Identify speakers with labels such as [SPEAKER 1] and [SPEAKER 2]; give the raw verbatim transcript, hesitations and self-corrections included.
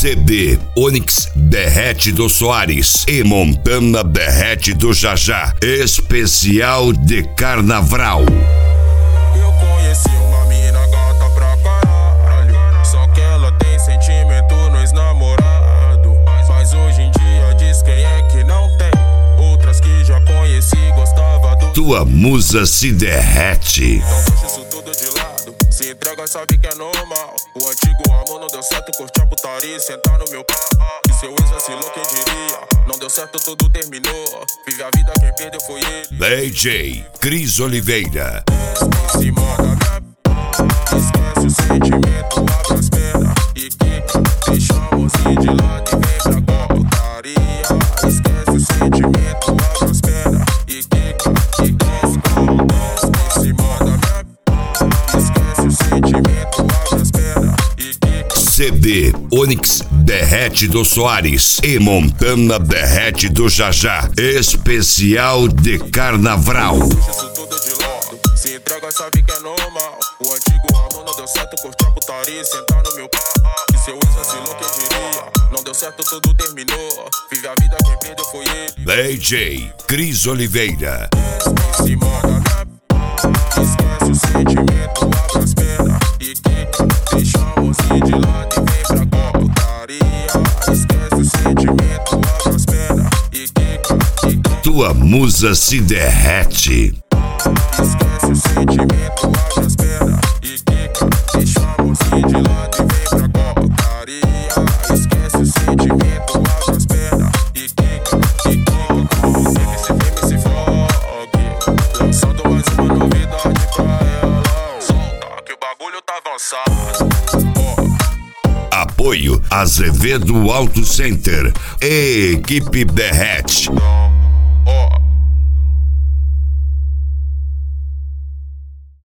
[SPEAKER 1] C D Onyx Derrete do Soares e Montana Derrete do Jajá. Especial de Carnaval.
[SPEAKER 2] Eu conheci uma mina gata pra caralho, só que ela tem sentimento nos namorados. Mas hoje em dia diz quem é que não tem. Outras que já conheci gostava do...
[SPEAKER 1] Tua musa se derrete.
[SPEAKER 2] Então deixa isso tudo de lado, se entrega, sabe que é normal. O antigo amor não deu certo, curte a putaria e sentar no meu carro. E seu ex vacilou, quem diria? Não deu certo, tudo terminou. Vive a vida, quem perdeu foi ele.
[SPEAKER 1] D J Cris Oliveira.
[SPEAKER 2] Em cima da minha... Esquece o sentimento, abre as pernas e que deixamos ir de lado e vem pra putaria. Esquece o sentimento, abre as pernas e que que desce com desce. Em cima da minha... Esquece o sentimento, abre as pernas e que...
[SPEAKER 1] C D Onyx Derrete do Soares e Montana Derrete do Jajá. Especial de Carnaval.
[SPEAKER 2] Deixa isso tudo de lado, se entrega, sabe que é normal. O antigo amor não deu certo, curte a putaria e sentar no meu carro. E seu ex vacilou, quem diria? Não deu certo, tudo terminou. Vive a vida, quem perdeu foi ele.
[SPEAKER 1] D J Cris Oliveira.
[SPEAKER 2] Em cima da minha... Esquece o sentimento, abre as pernas e que deixamos ir de lado e vem pra putaria. Esquece o sentimento, abre as pernas e que que...
[SPEAKER 1] Tua musa se derrete.
[SPEAKER 2] Esquece o sentimento, abre as pernas e que deixamos ir de lado e vem pra putaria. Esquece o sentimento, abre as pernas e que que que... M C M C Frog lançando mais uma novidade pra ela. Solta que o bagulho tá avançado.
[SPEAKER 1] Apoio Azevedo Auto Center e Equipe Derrete.